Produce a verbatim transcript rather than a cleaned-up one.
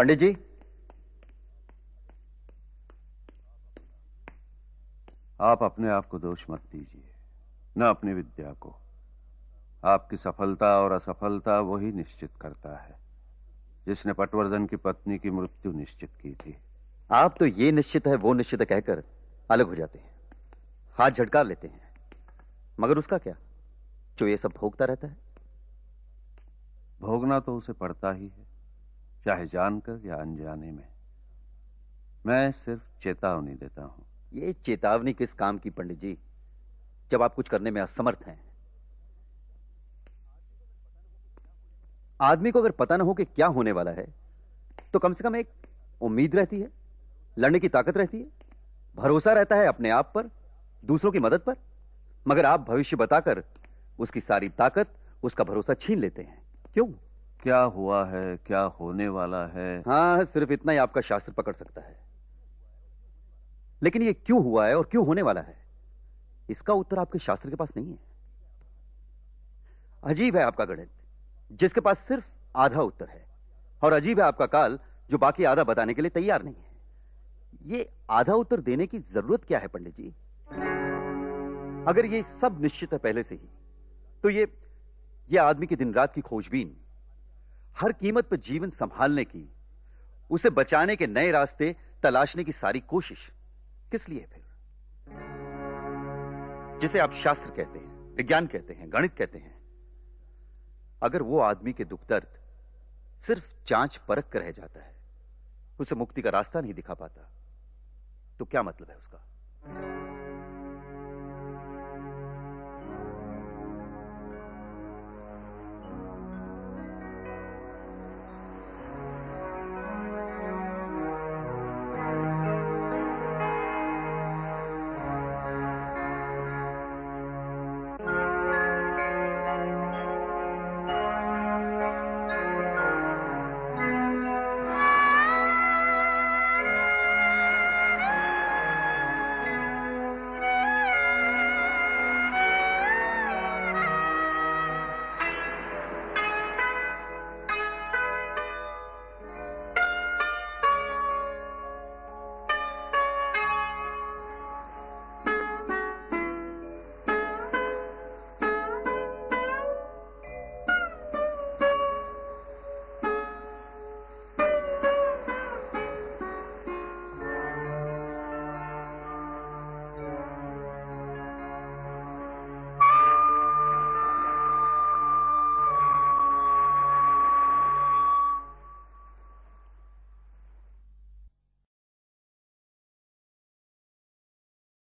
पंडित जी, आप अपने आप को दोष मत दीजिए, न अपनी विद्या को। आपकी सफलता और असफलता वही निश्चित करता है जिसने पटवर्धन की पत्नी की मृत्यु निश्चित की थी। आप तो ये निश्चित है वो निश्चित है कहकर अलग हो जाते हैं, हाथ झटकार लेते हैं, मगर उसका क्या जो ये सब भोगता रहता है? भोगना तो उसे पड़ता ही है, चाहे जानकर या अनजाने में। मैं सिर्फ चेतावनी देता हूं। ये चेतावनी किस काम की पंडित जी, जब आप कुछ करने में असमर्थ हैं? आदमी को अगर पता ना हो कि क्या होने वाला है तो कम से कम एक उम्मीद रहती है, लड़ने की ताकत रहती है, भरोसा रहता है अपने आप पर, दूसरों की मदद पर। मगर आप भविष्य बताकर उसकी सारी ताकत, उसका भरोसा छीन लेते हैं। क्यों? क्या हुआ है, क्या होने वाला है? हां, सिर्फ इतना ही आपका शास्त्र पकड़ सकता है, लेकिन ये क्यों हुआ है और क्यों होने वाला है, इसका उत्तर आपके शास्त्र के पास नहीं है। अजीब है आपका गणित, जिसके पास सिर्फ आधा उत्तर है, और अजीब है आपका काल, जो बाकी आधा बताने के लिए तैयार नहीं है। ये आधा उत्तर देने की जरूरत क्या है पंडित जी? अगर ये सब निश्चित है पहले से ही, तो ये ये आदमी की दिन रात की खोजबीन, हर कीमत पर जीवन संभालने की, उसे बचाने के नए रास्ते तलाशने की सारी कोशिश किस लिए फिर? जिसे आप शास्त्र कहते हैं, विज्ञान कहते हैं, गणित कहते हैं, अगर वो आदमी के दुख दर्द सिर्फ जांच परख कर रह जाता है, उसे मुक्ति का रास्ता नहीं दिखा पाता, तो क्या मतलब है उसका?